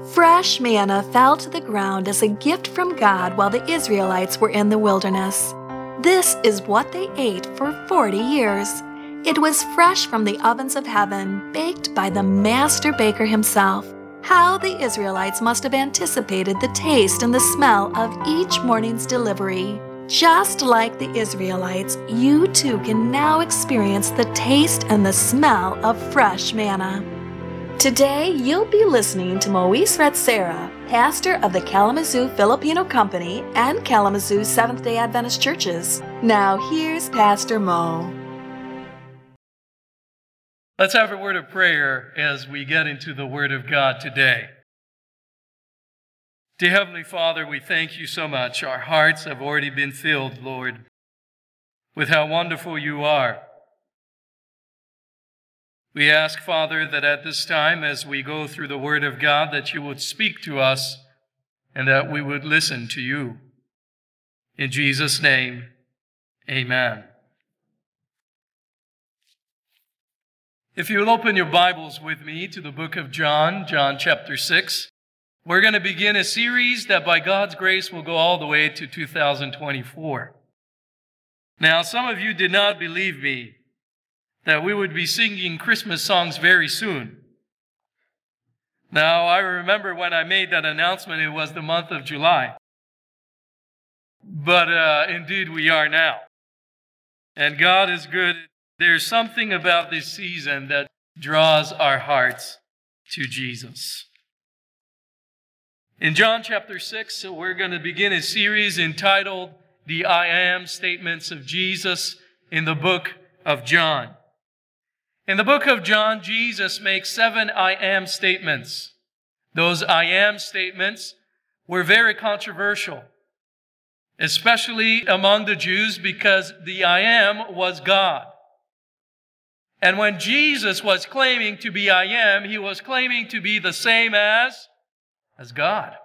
Fresh manna fell to the ground as a gift from God while the Israelites were in the wilderness. This is what they ate for 40 years. It was fresh from the ovens of heaven, baked by the master baker himself. How the Israelites must have anticipated the taste and the smell of each morning's delivery. Just like the Israelites, you too can now experience the taste and the smell of fresh manna. Today, you'll be listening to Moise Ratsera, pastor of the Kalamazoo Filipino Company and Kalamazoo Seventh-day Adventist Churches. Now, here's Pastor Mo. Let's have a word of prayer as we get into the Word of God today. Dear Heavenly Father, we thank you so much. Our hearts have already been filled, Lord, with how wonderful you are. We ask, Father, that at this time, as we go through the Word of God, that you would speak to us and that we would listen to you. In Jesus' name, amen. If you'll open your Bibles with me to the book of John chapter 6, we're going to begin a series that by God's grace will go all the way to 2024. Now, some of you did not believe me that we would be singing Christmas songs very soon. Now, I remember when I made that announcement, it was the month of July. But indeed, we are now. And God is good. There's something about this season that draws our hearts to Jesus. In John chapter 6, we're going to begin a series entitled The I Am Statements of Jesus in the book of John. In the book of John, Jesus makes 7 I am statements. Those I am statements were very controversial, especially among the Jews, because the I am was God. And when Jesus was claiming to be I am, he was claiming to be the same as God.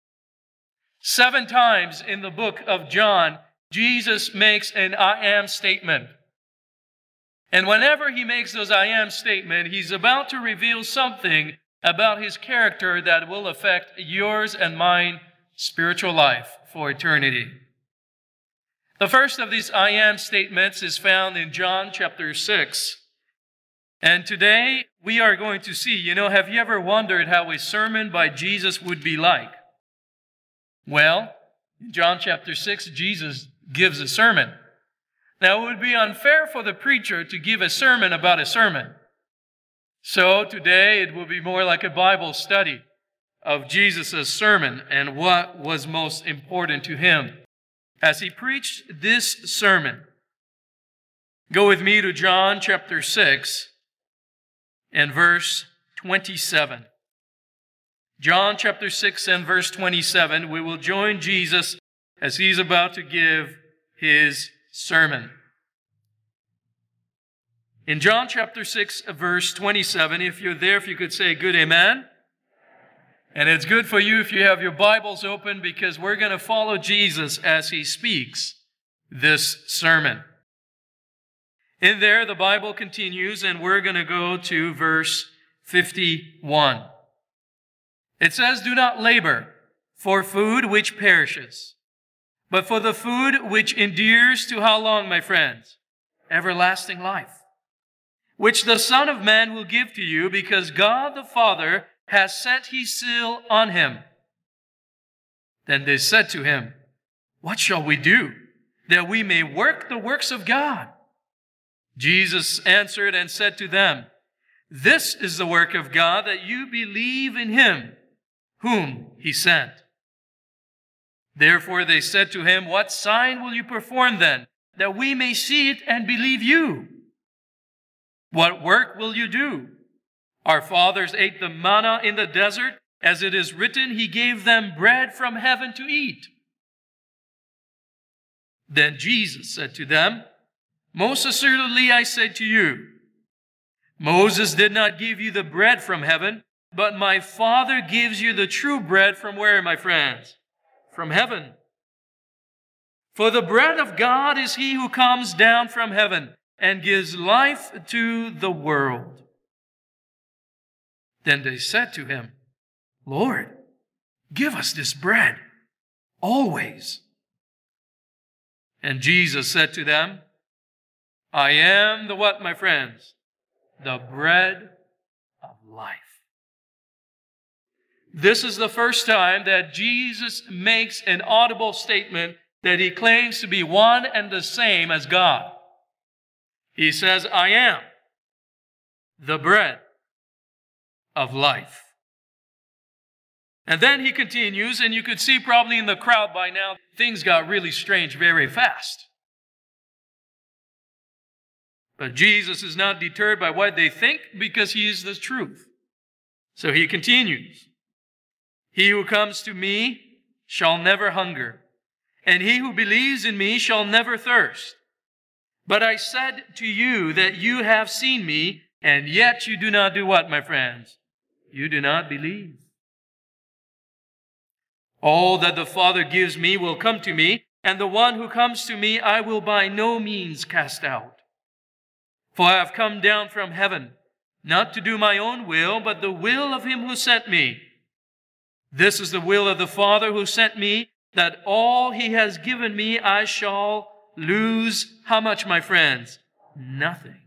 7 times in the book of John, Jesus makes an I am statement. And whenever he makes those I am statement, he's about to reveal something about his character that will affect yours and mine spiritual life for eternity. The first of these I am statements is found in John chapter 6. And today we are going to see, have you ever wondered how a sermon by Jesus would be like? Well, in John chapter 6, Jesus gives a sermon. Now, it would be unfair for the preacher to give a sermon about a sermon. So today it will be more like a Bible study of Jesus' sermon and what was most important to him as he preached this sermon. Go with me to John chapter 6 and verse 27. John chapter 6 and verse 27, we will join Jesus as he's about to give his sermon. In John chapter 6, verse 27, if you're there, if you could say good amen. And it's good for you if you have your Bibles open, because we're going to follow Jesus as he speaks this sermon. In there, the Bible continues, and we're going to go to verse 51. It says, "Do not labor for food which perishes, but for the food which endures to how long, my friends? Everlasting life, which the Son of Man will give to you, because God the Father has set his seal on him." Then they said to him, "What shall we do, that we may work the works of God?" Jesus answered and said to them, "This is the work of God, that you believe in him whom he sent." Therefore they said to him, "What sign will you perform then, that we may see it and believe you? What work will you do? Our fathers ate the manna in the desert, as it is written, he gave them bread from heaven to eat." Then Jesus said to them, "Most assuredly I say to you, Moses did not give you the bread from heaven, but my Father gives you the true bread from where, my friends? From heaven. For the bread of God is he who comes down from heaven and gives life to the world." Then they said to him, Lord, give us this bread always. And Jesus said to them, I am the what, my friends? The bread of life. This is the first time that Jesus makes an audible statement that he claims to be one and the same as God. He says, I am the bread of life. And then he continues, and you could see probably in the crowd by now, things got really strange very fast. But Jesus is not deterred by what they think because he is the truth. So he continues, He who comes to me shall never hunger, and he who believes in me shall never thirst. But I said to you that you have seen me, and yet you do not do what, my friends? You do not believe. All that the Father gives me will come to me, and the one who comes to me I will by no means cast out. For I have come down from heaven, not to do my own will, but the will of him who sent me. This is the will of the Father who sent me, that all he has given me I shall lose. How much, my friends? Nothing.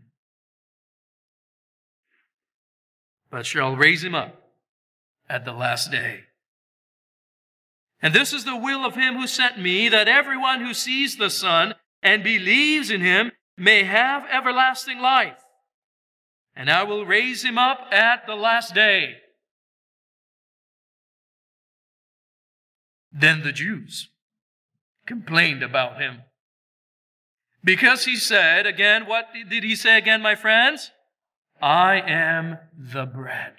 But shall raise him up at the last day. And this is the will of him who sent me, that everyone who sees the Son and believes in him may have everlasting life. And I will raise him up at the last day. Then the Jews complained about him, because he said, again, what did he say again, my friends? I am the bread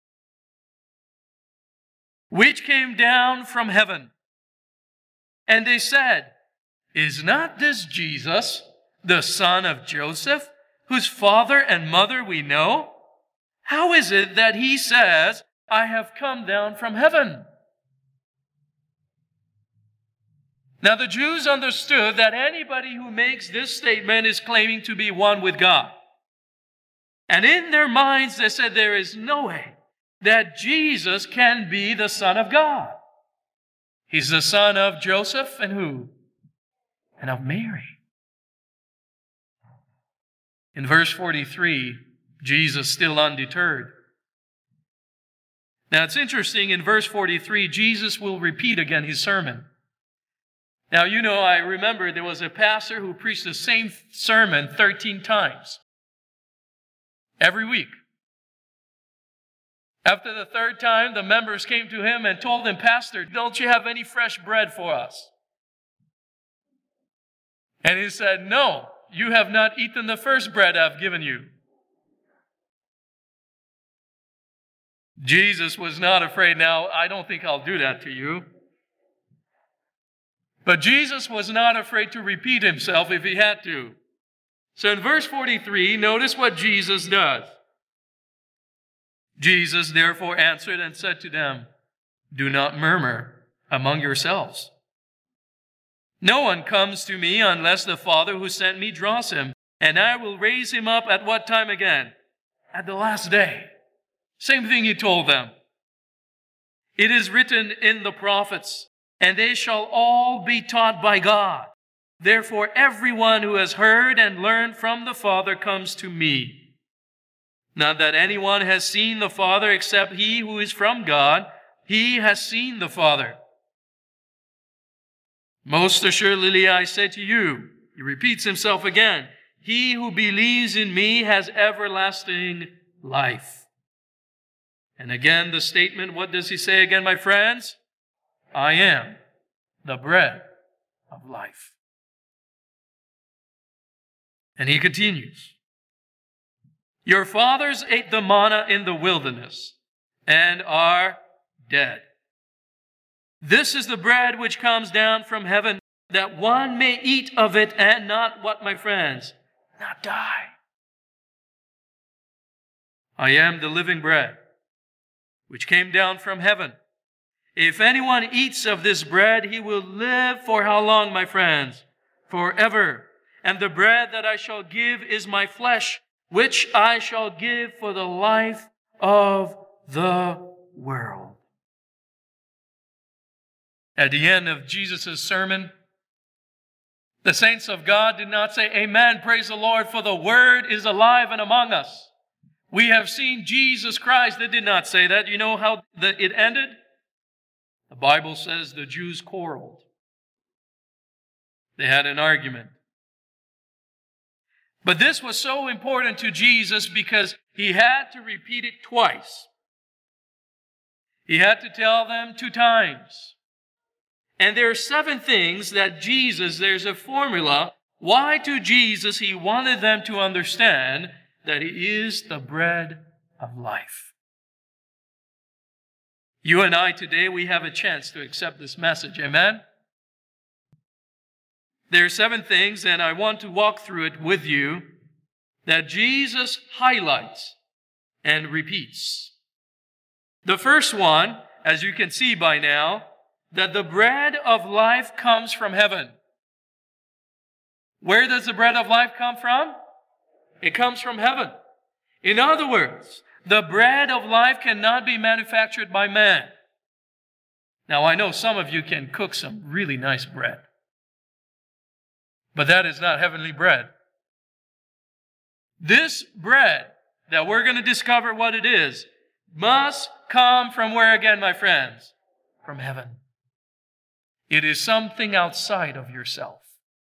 which came down from heaven. And they said, is not this Jesus, the son of Joseph, whose father and mother we know? How is it that he says, I have come down from heaven? Now the Jews understood that anybody who makes this statement is claiming to be one with God. And in their minds they said there is no way that Jesus can be the Son of God. He's the son of Joseph and who? And of Mary. In verse 43, Jesus still undeterred. Now it's interesting, in verse 43, Jesus will repeat again his sermon. Now, you know, I remember there was a pastor who preached the same sermon 13 times. Every week. After the third time, the members came to him and told him, Pastor, don't you have any fresh bread for us? And he said, no, you have not eaten the first bread I've given you. Jesus was not afraid. Now, I don't think I'll do that to you. But Jesus was not afraid to repeat himself if he had to. So in verse 43, notice what Jesus does. Jesus therefore answered and said to them, do not murmur among yourselves. No one comes to me unless the Father who sent me draws him, and I will raise him up at what time again? At the last day. Same thing he told them. It is written in the prophets, and they shall all be taught by God. Therefore, everyone who has heard and learned from the Father comes to me. Not that anyone has seen the Father except he who is from God. He has seen the Father. Most assuredly, I say to you, he repeats himself again, he who believes in me has everlasting life. And again, the statement, what does he say again, my friends? I am the bread of life. And he continues, your fathers ate the manna in the wilderness and are dead. This is the bread which comes down from heaven, that one may eat of it and not what, my friends? Not die. I am the living bread which came down from heaven. If anyone eats of this bread, he will live for how long, my friends? Forever. And the bread that I shall give is my flesh, which I shall give for the life of the world. At the end of Jesus' sermon, the saints of God did not say, "Amen, praise the Lord, for the Word is alive and among us. We have seen Jesus Christ." They did not say that. You know how it ended? The Bible says the Jews quarreled. They had an argument. But this was so important to Jesus because he had to repeat it twice. He had to tell them 2 times. And there are 7 things that Jesus, there's a formula why to Jesus he wanted them to understand that he is the bread of life. You and I today, we have a chance to accept this message. Amen? There are 7 things, and I want to walk through it with you, that Jesus highlights and repeats. The first one, as you can see by now, that the bread of life comes from heaven. Where does the bread of life come from? It comes from heaven. In other words, the bread of life cannot be manufactured by man. Now, I know some of you can cook some really nice bread, but that is not heavenly bread. This bread that we're going to discover what it is must come from where again, my friends? From heaven. It is something outside of yourself.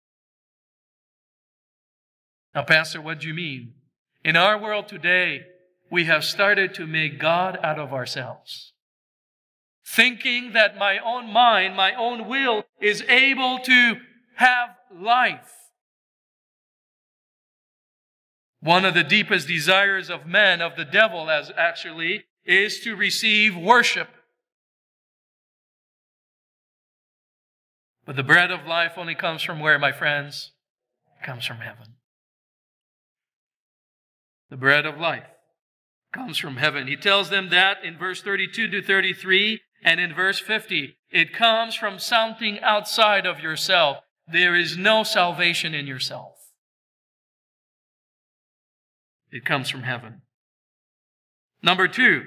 Now, Pastor, what do you mean? In our world today, we have started to make God out of ourselves, thinking that my own mind, my own will is able to have life. One of the deepest desires of man, of the devil actually, is to receive worship. But the bread of life only comes from where, my friends? It comes from heaven. The bread of life comes from heaven. He tells them that in verse 32 to 33 and in verse 50. It comes from something outside of yourself. There is no salvation in yourself. It comes from heaven. Number 2,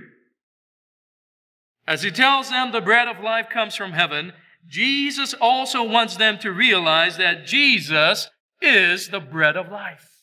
as he tells them the bread of life comes from heaven, Jesus also wants them to realize that Jesus is the bread of life.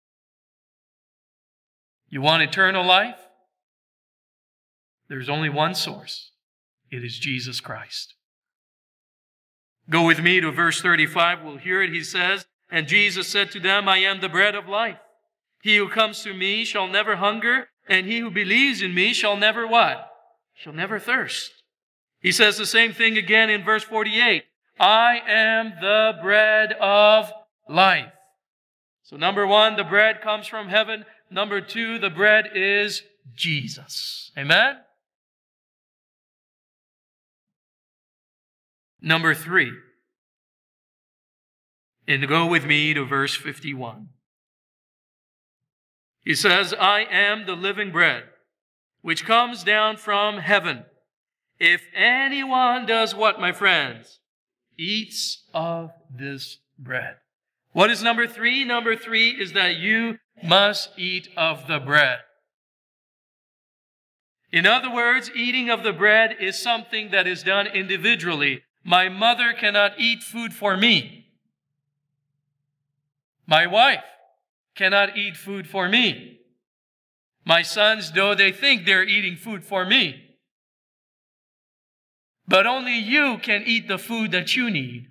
You want eternal life? There's only one source. It is Jesus Christ. Go with me to verse 35. We'll hear it. He says, "And Jesus said to them, I am the bread of life. He who comes to me shall never hunger, and he who believes in me shall never" what? Shall never thirst. He says the same thing again in verse 48. "I am the bread of life." So number 1, the bread comes from heaven. Number 2, the bread is Jesus. Amen? Number 3. And go with me to verse 51. He says, "I am the living bread, which comes down from heaven. If anyone does" what, my friends? "Eats of this bread." What is number 3? Number 3 is that you must eat of the bread. In other words, eating of the bread is something that is done individually. My mother cannot eat food for me. My wife cannot eat food for me. My sons, though they think they're eating food for me. But only you can eat the food that you need.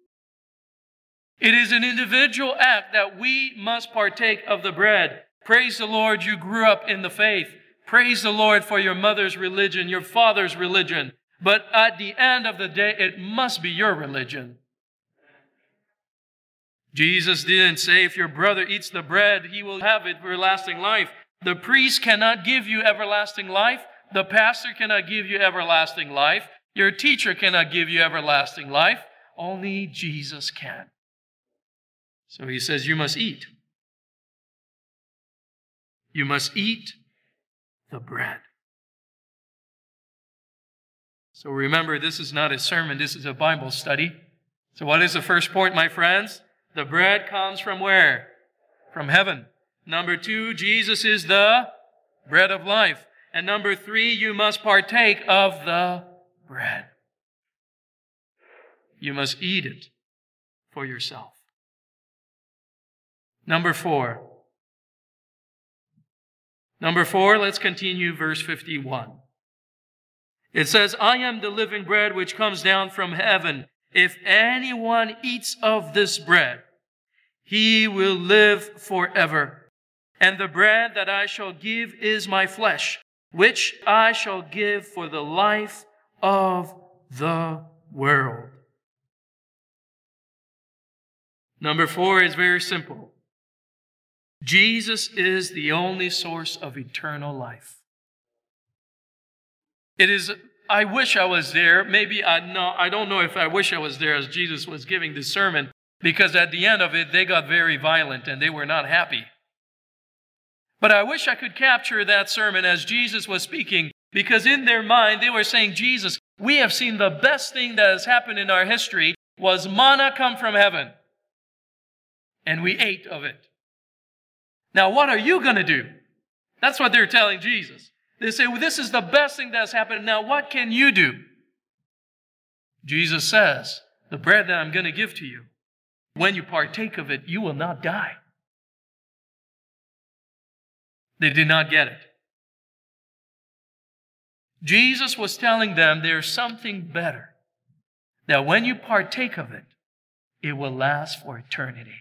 It is an individual act that we must partake of the bread. Praise the Lord, you grew up in the faith. Praise the Lord for your mother's religion, your father's religion. But at the end of the day, it must be your religion. Jesus didn't say if your brother eats the bread, he will have everlasting life. The priest cannot give you everlasting life. The pastor cannot give you everlasting life. Your teacher cannot give you everlasting life. Only Jesus can. So he says you must eat. You must eat the bread. So remember, this is not a sermon, this is a Bible study. So what is the first point, my friends? The bread comes from where? From heaven. Number 2, Jesus is the bread of life. And number 3, you must partake of the bread. You must eat it for yourself. Number four, let's continue verse 51. It says, I am the living bread which comes down from heaven. If anyone eats of this bread, he will live forever. And the bread that I shall give is my flesh, which I shall give for the life of the world. Number four is very simple. Jesus is the only source of eternal life. I wish I was there. Maybe I don't know if I wish I was there as Jesus was giving this sermon, because at the end of it, they got very violent and they were not happy. But I wish I could capture that sermon as Jesus was speaking, because in their mind, they were saying, Jesus, we have seen the best thing that has happened in our history was manna come from heaven. And we ate of it. Now, what are you going to do? That's what they're telling Jesus. They say, well, this is the best thing that's happened. Now, what can you do? Jesus says, the bread that I'm going to give to you, when you partake of it, you will not die. They did not get it. Jesus was telling them there's something better. That when you partake of it, it will last for eternity.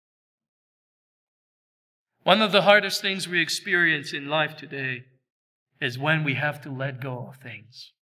One of the hardest things we experience in life today is when we have to let go of things.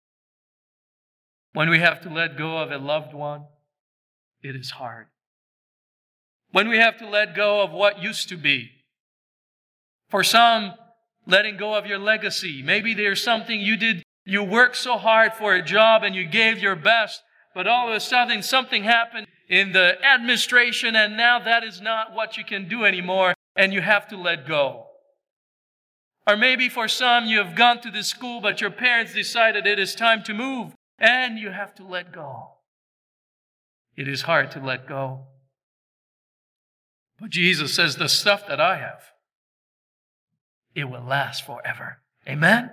When we have to let go of a loved one, it is hard. When we have to let go of what used to be. For some, letting go of your legacy. Maybe there's something you did, you worked so hard for a job and you gave your best, but all of a sudden something happened in the administration and now that is not what you can do anymore and you have to let go. Or maybe for some, you have gone to this school, but your parents decided it is time to move and you have to let go. It is hard to let go. But Jesus says, the stuff that I have, it will last forever. Amen?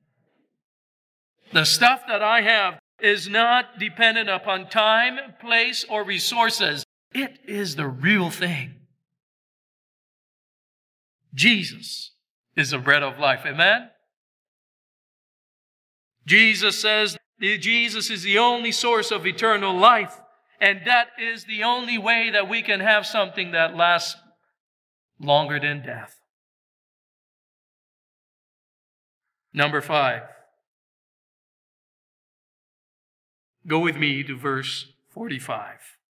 The stuff that I have is not dependent upon time, place, or resources. It is the real thing. Jesus is the bread of life. Amen? Jesus says that Jesus is the only source of eternal life. And that is the only way that we can have something that lasts longer than death. Number 5. Go with me to verse 45.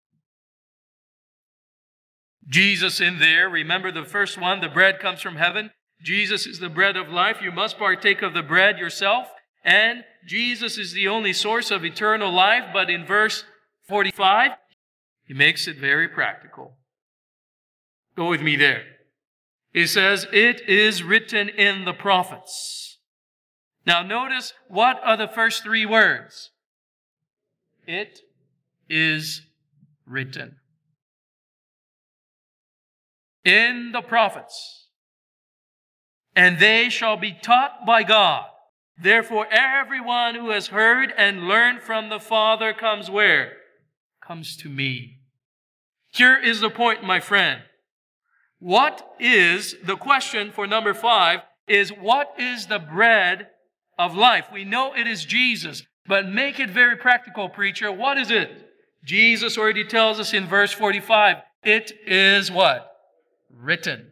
Jesus in there, remember the first one, the bread comes from heaven. Jesus is the bread of life. You must partake of the bread yourself. And Jesus is the only source of eternal life. But in verse 45, he makes it very practical. Go with me there. He says, it is written in the prophets. Now notice, what are the first 3 words? It is written. In the prophets. And they shall be taught by God. Therefore, everyone who has heard and learned from the Father comes where? Comes to me. Here is the point, my friend. What is, the question for number 5 is, what is the bread of life? We know it is Jesus, but make it very practical, preacher. What is it? Jesus already tells us in verse 45, it is what? Written.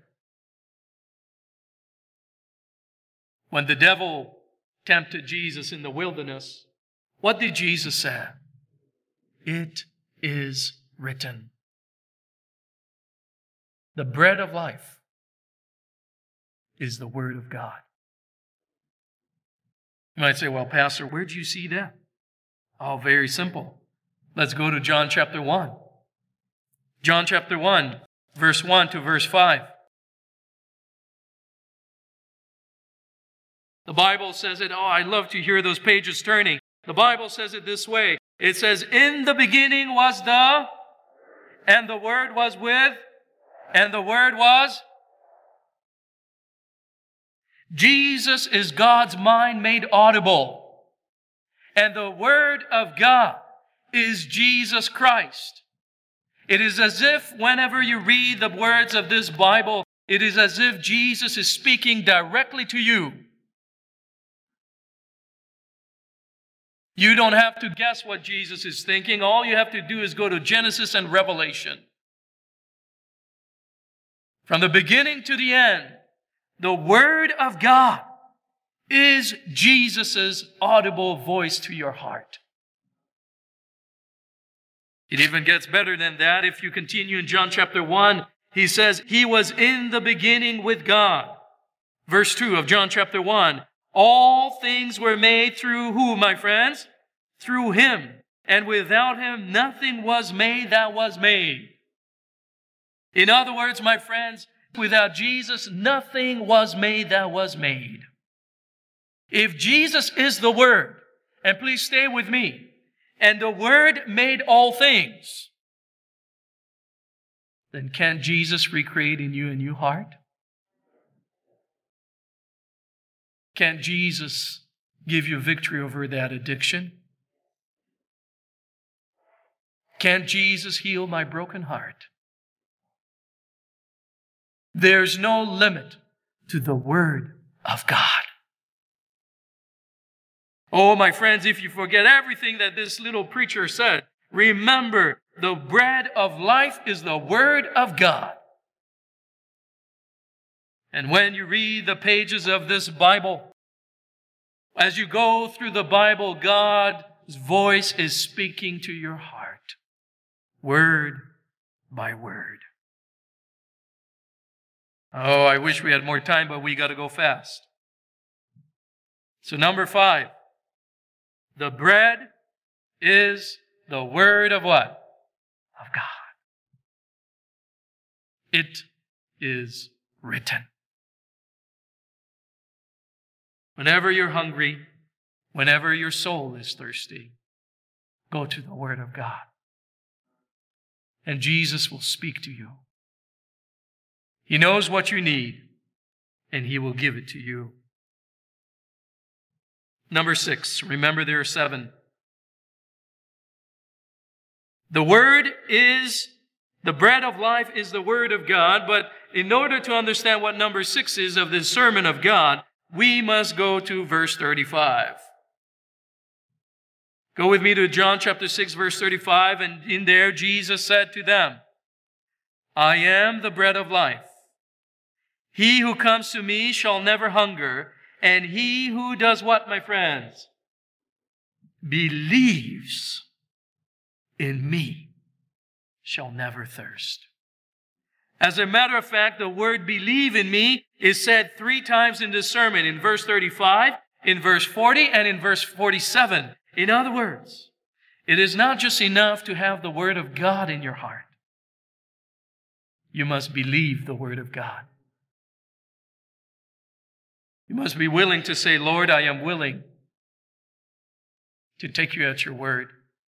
When the devil tempted Jesus in the wilderness, what did Jesus say? It is written. The bread of life is the Word of God. You might say, well, Pastor, where did you see that? Oh, very simple. Let's go to John chapter 1. John chapter 1, verse 1 to verse 5. The Bible says it, I love to hear those pages turning. The Bible says it this way. It says, in the beginning was the, and the Word was with, and the Word was. Jesus is God's mind made audible. And the Word of God is Jesus Christ. It is as if whenever you read the words of this Bible, it is as if Jesus is speaking directly to you. You don't have to guess what Jesus is thinking. All you have to do is go to Genesis and Revelation. From the beginning to the end, the Word of God is Jesus' audible voice to your heart. It even gets better than that. If you continue in John chapter 1, he says, He was in the beginning with God. Verse 2 of John chapter 1. All things were made through who, my friends? Through Him. And without Him, nothing was made that was made. In other words, my friends, without Jesus, nothing was made that was made. If Jesus is the Word, and please stay with me, and the Word made all things, then can't Jesus recreate in you a new heart? Can't Jesus give you victory over that addiction? Can't Jesus heal my broken heart? There's no limit to the Word of God. Oh, my friends, if you forget everything that this little preacher said, remember, the bread of life is the Word of God. And when you read the pages of this Bible, as you go through the Bible, God's voice is speaking to your heart, word by word. Oh, I wish we had more time, but we got to go fast. So number 5, the bread is the Word of what? Of God. It is written. Whenever you're hungry, whenever your soul is thirsty, go to the Word of God. And Jesus will speak to you. He knows what you need, and He will give it to you. Number 6, remember there are 7. The Word is, the bread of life is the Word of God, but in order to understand what number 6 is of this sermon of God, we must go to verse 35. Go with me to John chapter 6, verse 35, and in there Jesus said to them, I am the bread of life. He who comes to me shall never hunger, and he who does what, my friends? Believes in me shall never thirst. As a matter of fact, the word believe in me is said 3 times in this sermon, in verse 35, in verse 40, and in verse 47. In other words, it is not just enough to have the Word of God in your heart. You must believe the Word of God. You must be willing to say, Lord, I am willing to take you at your word.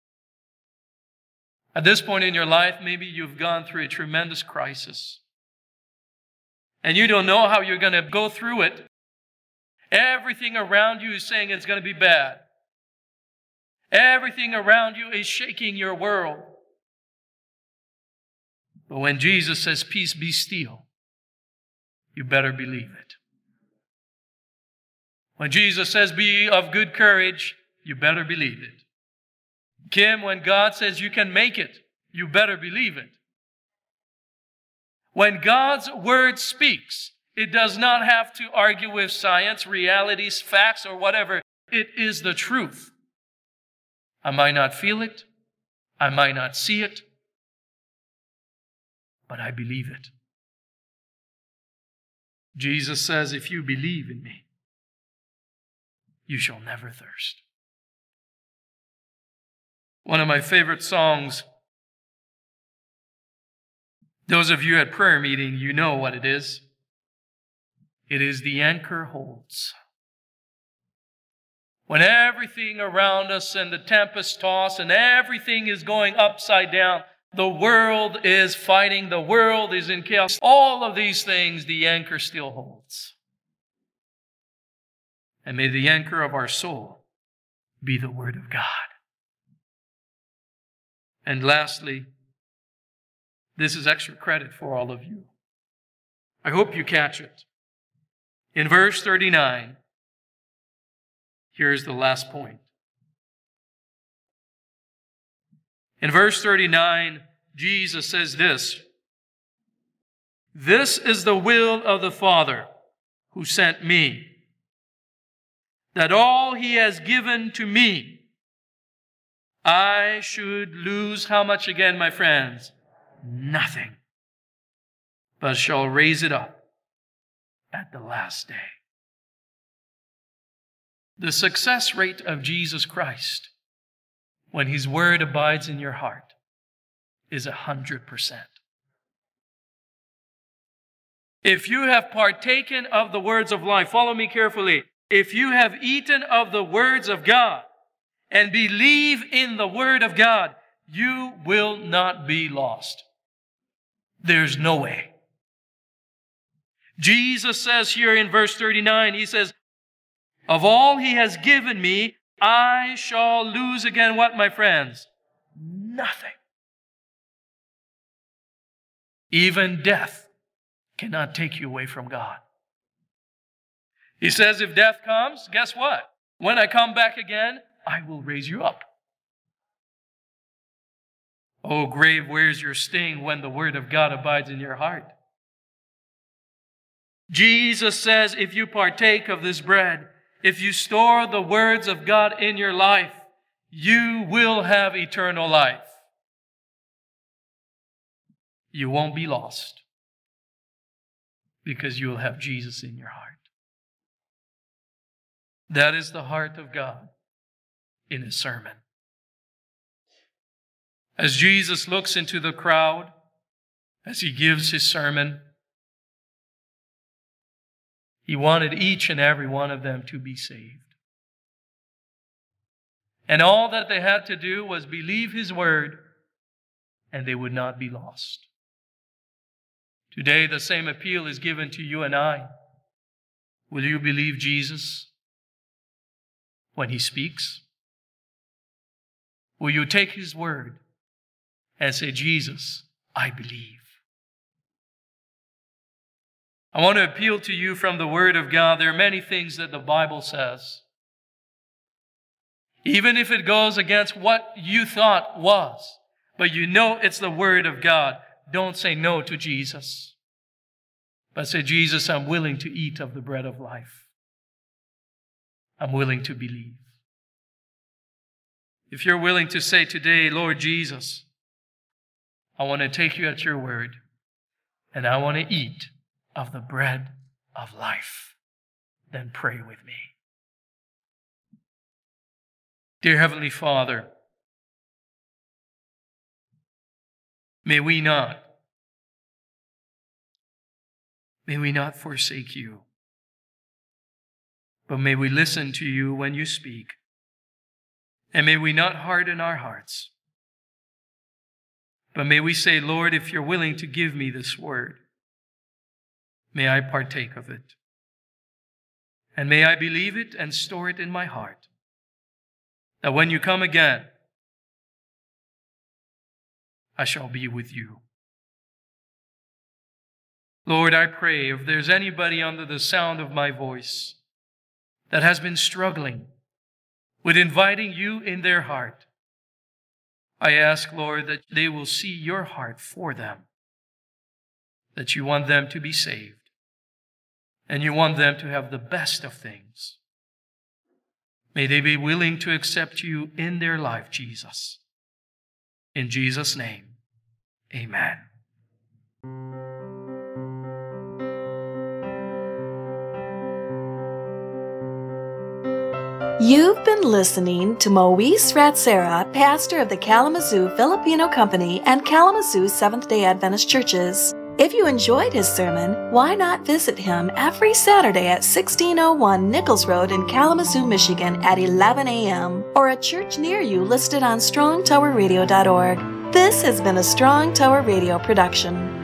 At this point in your life, maybe you've gone through a tremendous crisis. And you don't know how you're going to go through it. Everything around you is saying it's going to be bad. Everything around you is shaking your world. But when Jesus says, peace, be still, you better believe it. When Jesus says, be of good courage, you better believe it. Kim, when God says you can make it, you better believe it. When God's word speaks, it does not have to argue with science, realities, facts, or whatever. It is the truth. I might not feel it. I might not see it. But I believe it. Jesus says, if you believe in me, you shall never thirst. One of my favorite songs, those of you at prayer meeting, you know what it is. It is The Anchor Holds. When everything around us and the tempest toss and everything is going upside down, the world is fighting, the world is in chaos. All of these things, the anchor still holds. And may the anchor of our soul be the Word of God. And lastly, this is extra credit for all of you. I hope you catch it. In verse 39, here's the last point. In verse 39, Jesus says this, "This is the will of the Father who sent me, that all he has given to me, I should lose," how much again, my friends? "Nothing, but shall raise it up at the last day." The success rate of Jesus Christ when his word abides in your heart is 100%. If you have partaken of the words of life, follow me carefully. If you have eaten of the words of God and believe in the word of God, you will not be lost. There's no way. Jesus says here in verse 39, he says, "Of all he has given me, I shall lose again," what, my friends? Nothing. Even death cannot take you away from God. He says, if death comes, guess what? When I come back again, I will raise you up. Oh, grave, where's your sting when the word of God abides in your heart? Jesus says, if you partake of this bread, if you store the words of God in your life, you will have eternal life. You won't be lost because you will have Jesus in your heart. That is the heart of God in His sermon. As Jesus looks into the crowd, as He gives His sermon, He wanted each and every one of them to be saved. And all that they had to do was believe His word, and they would not be lost. Today, the same appeal is given to you and I. Will you believe Jesus when He speaks? Will you take His word and say, Jesus, I believe? I want to appeal to you from the Word of God. There are many things that the Bible says. Even if it goes against what you thought was, but you know it's the Word of God, don't say no to Jesus. But say, Jesus, I'm willing to eat of the bread of life. I'm willing to believe. If you're willing to say today, Lord Jesus, I want to take you at your word, and I want to eat of the bread of life, then pray with me. Dear Heavenly Father, may we not forsake you, but may we listen to you when you speak, and may we not harden our hearts, but may we say, Lord, if you're willing to give me this word, may I partake of it. And may I believe it and store it in my heart, that when you come again, I shall be with you. Lord, I pray if there's anybody under the sound of my voice that has been struggling with inviting you in their heart, I ask, Lord, that they will see your heart for them, that you want them to be saved, and you want them to have the best of things. May they be willing to accept you in their life, Jesus. In Jesus' name, amen. You've been listening to Moise Ratsera, pastor of the Kalamazoo Filipino Company and Kalamazoo Seventh-day Adventist Churches. If you enjoyed his sermon, why not visit him every Saturday at 1601 Nichols Road in Kalamazoo, Michigan at 11 a.m. or a church near you listed on strongtowerradio.org. This has been a Strong Tower Radio production.